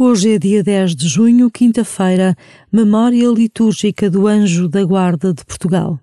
Hoje é dia 10 de junho, quinta-feira, memória litúrgica do Anjo da Guarda de Portugal.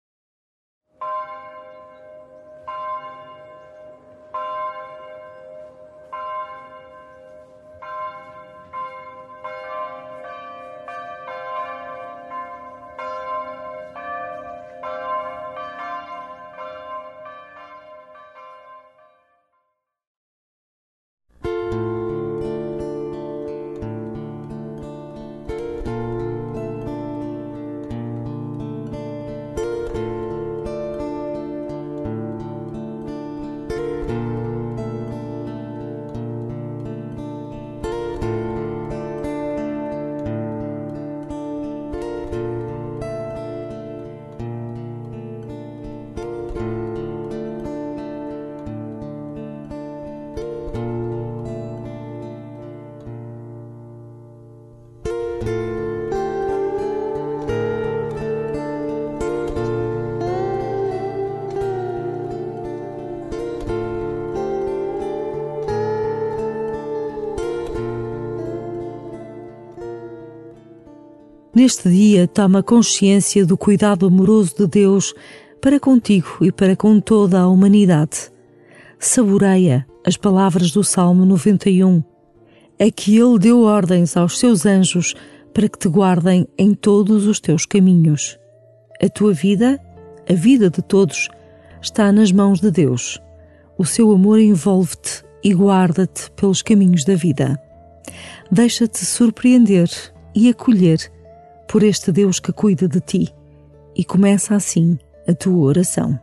Neste dia, toma consciência do cuidado amoroso de Deus para contigo e para com toda a humanidade. Saboreia as palavras do Salmo 91. É que Ele deu ordens aos seus anjos para que te guardem em todos os teus caminhos. A tua vida, a vida de todos, está nas mãos de Deus. O seu amor envolve-te e guarda-te pelos caminhos da vida. Deixa-te surpreender e acolher por este Deus que cuida de ti, e começa assim a tua oração.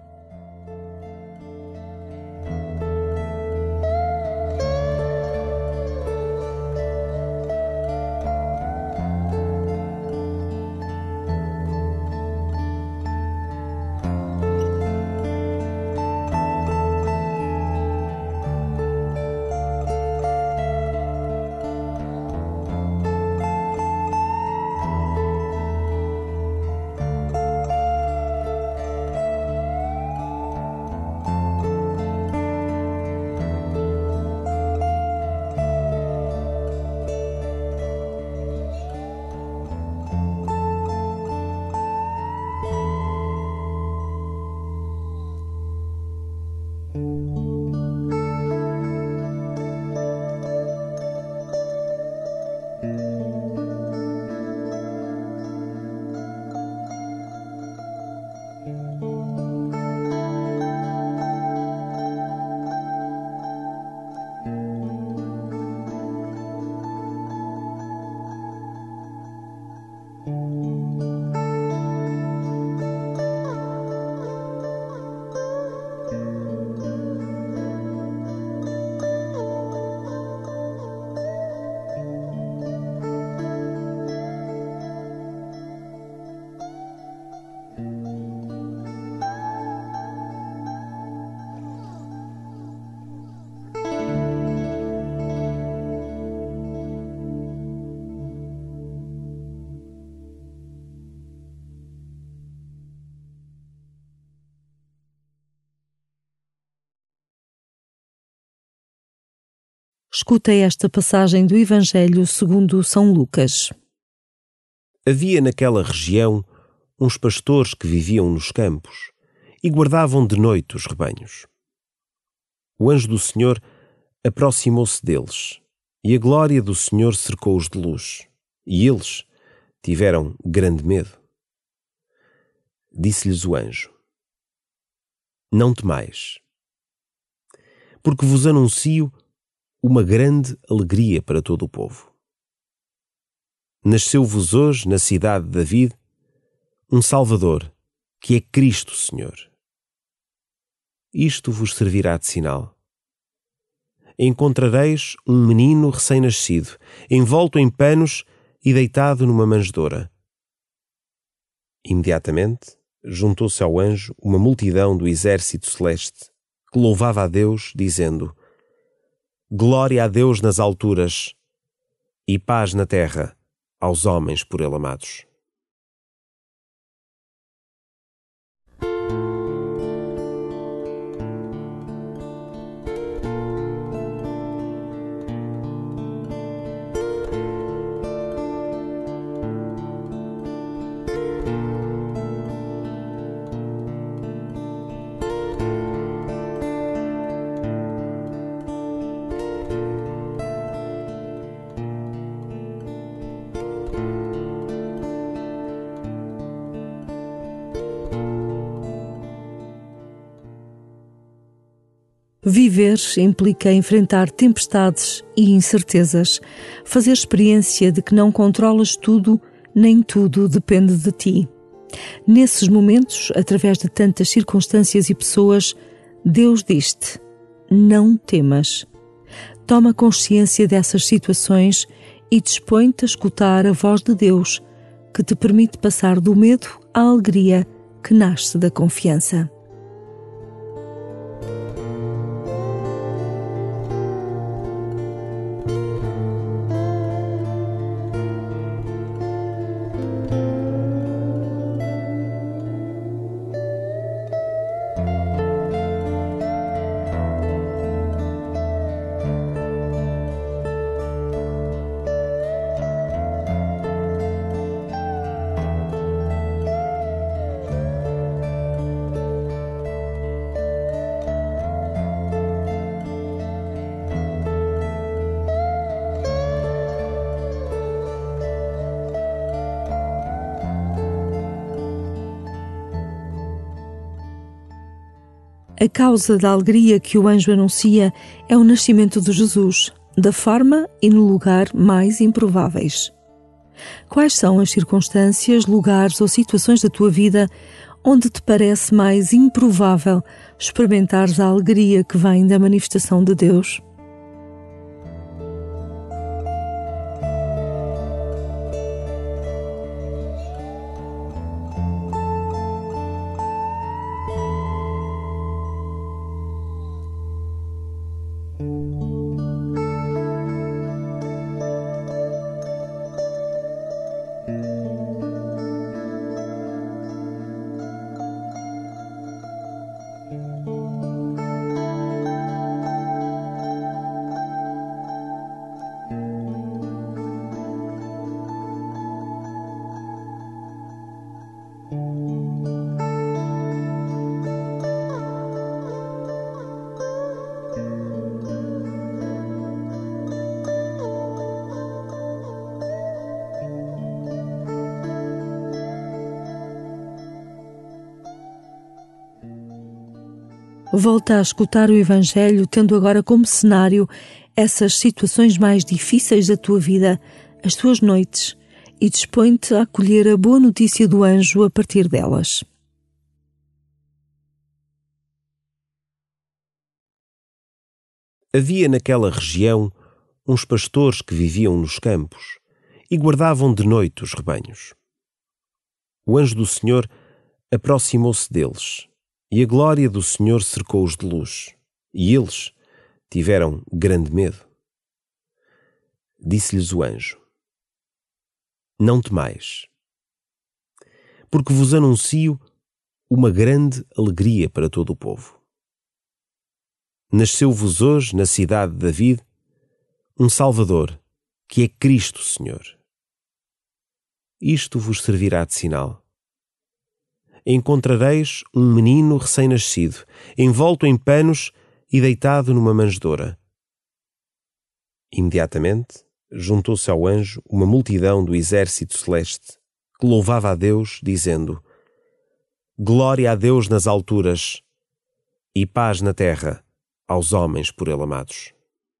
Escuta esta passagem do Evangelho segundo São Lucas. Havia naquela região uns pastores que viviam nos campos e guardavam de noite os rebanhos. O anjo do Senhor aproximou-se deles, e a glória do Senhor cercou-os de luz, e eles tiveram grande medo. Disse-lhes o anjo: Não temais, porque vos anuncio uma grande alegria para todo o povo. Nasceu-vos hoje, na cidade de David, um Salvador, que é Cristo Senhor. Isto vos servirá de sinal. Encontrareis um menino recém-nascido, envolto em panos e deitado numa manjedoura. Imediatamente juntou-se ao anjo uma multidão do exército celeste, que louvava a Deus, dizendo: Glória a Deus nas alturas e paz na terra aos homens por Ele amados. Viver implica enfrentar tempestades e incertezas, fazer experiência de que não controlas tudo, nem tudo depende de ti. Nesses momentos, através de tantas circunstâncias e pessoas, Deus diz-te: não temas. Toma consciência dessas situações e dispõe-te a escutar a voz de Deus, que te permite passar do medo à alegria que nasce da confiança. A causa da alegria que o anjo anuncia é o nascimento de Jesus, da forma e no lugar mais improváveis. Quais são as circunstâncias, lugares ou situações da tua vida onde te parece mais improvável experimentares a alegria que vem da manifestação de Deus? Volta a escutar o Evangelho, tendo agora como cenário essas situações mais difíceis da tua vida, as tuas noites, e dispõe-te a acolher a boa notícia do anjo a partir delas. Havia naquela região uns pastores que viviam nos campos e guardavam de noite os rebanhos. O anjo do Senhor aproximou-se deles, e a glória do Senhor cercou-os de luz, e eles tiveram grande medo. Disse-lhes o anjo: não temais, porque vos anuncio uma grande alegria para todo o povo. Nasceu-vos hoje, na cidade de David, um Salvador, que é Cristo Senhor. Isto vos servirá de sinal. Encontrareis um menino recém-nascido, envolto em panos e deitado numa manjedoura. Imediatamente juntou-se ao anjo uma multidão do exército celeste, que louvava a Deus, dizendo: glória a Deus nas alturas e paz na terra aos homens por ele amados.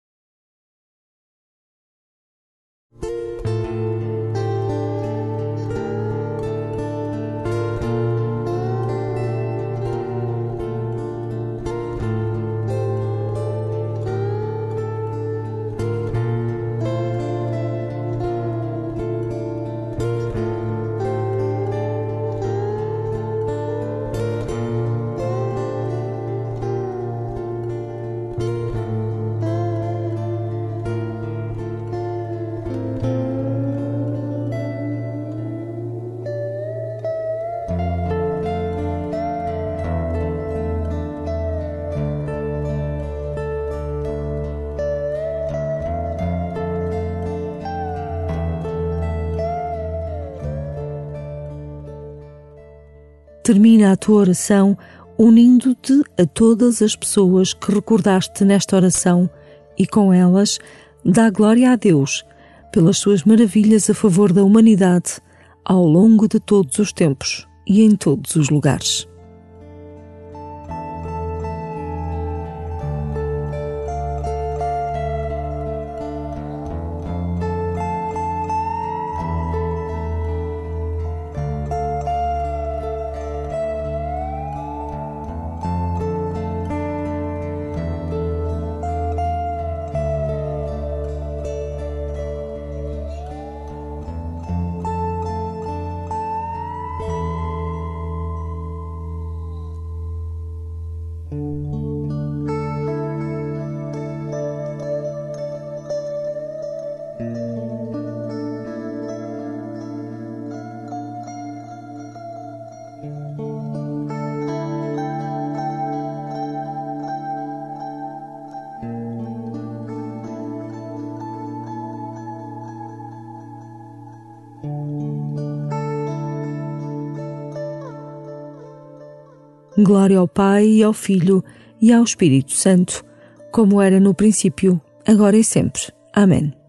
Termina a tua oração unindo-te a todas as pessoas que recordaste nesta oração e com elas dá glória a Deus pelas suas maravilhas a favor da humanidade ao longo de todos os tempos e em todos os lugares. Glória ao Pai, e ao Filho, e ao Espírito Santo, como era no princípio, agora e sempre. Amém.